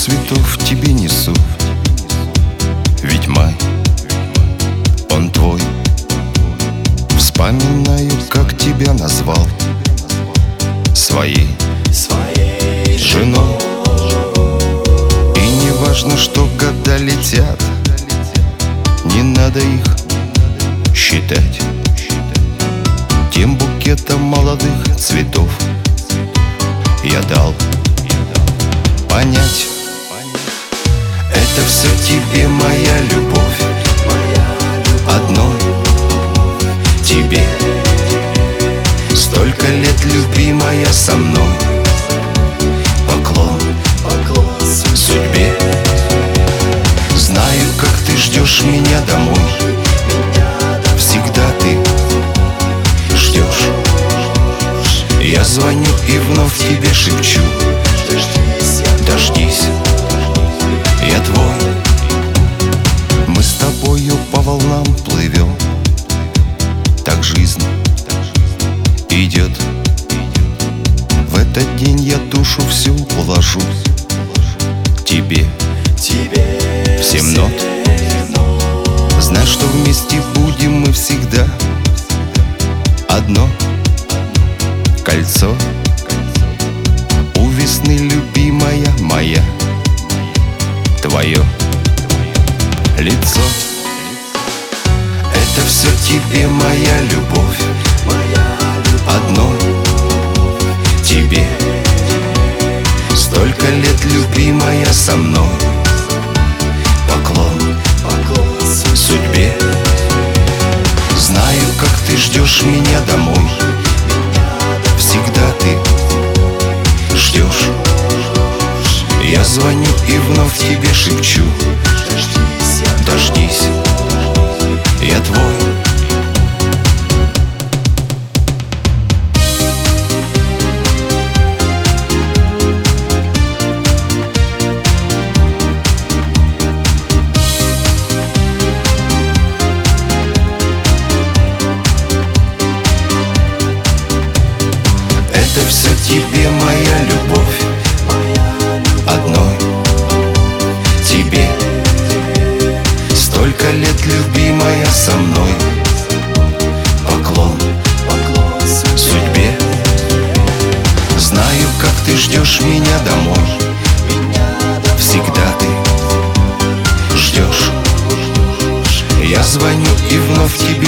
цветов тебе несу, ведь май, он твой. Вспоминаю, как тебя назвал своей женой. И не важно, что года летят, не надо их считать тем букетом молодых цветов. Я дал понять: это все тебе, моя любовь, одной тебе. Столько лет, любимая, со мной. Поклон судьбе. Знаю, как ты ждешь меня домой. Всегда ты ждешь. Я звоню и вновь тебе шепчу: дождись, я твой. Мы с тобою по волнам плывем, так жизнь идет. В этот день я душу всю положу тебе, в 7 нот. Знай, что вместе будем мы всегда. Одно кольцо у весны, любимая моя, твое лицо. Это все тебе, моя любовь, одной тебе. Столько лет, любимая, со мной. Поклон судьбе. Знаю, как ты ждешь меня домой. Всегда ты ждешь. Я звоню и вновь тебе шепчу: дождись, я твой. Это все тебе, моя любовь, одной тебе. Столько лет, любимая, со мной. Поклон судьбе. Знаю, как ты ждешь меня домой. Всегда ты ждешь. Я звоню и вновь тебе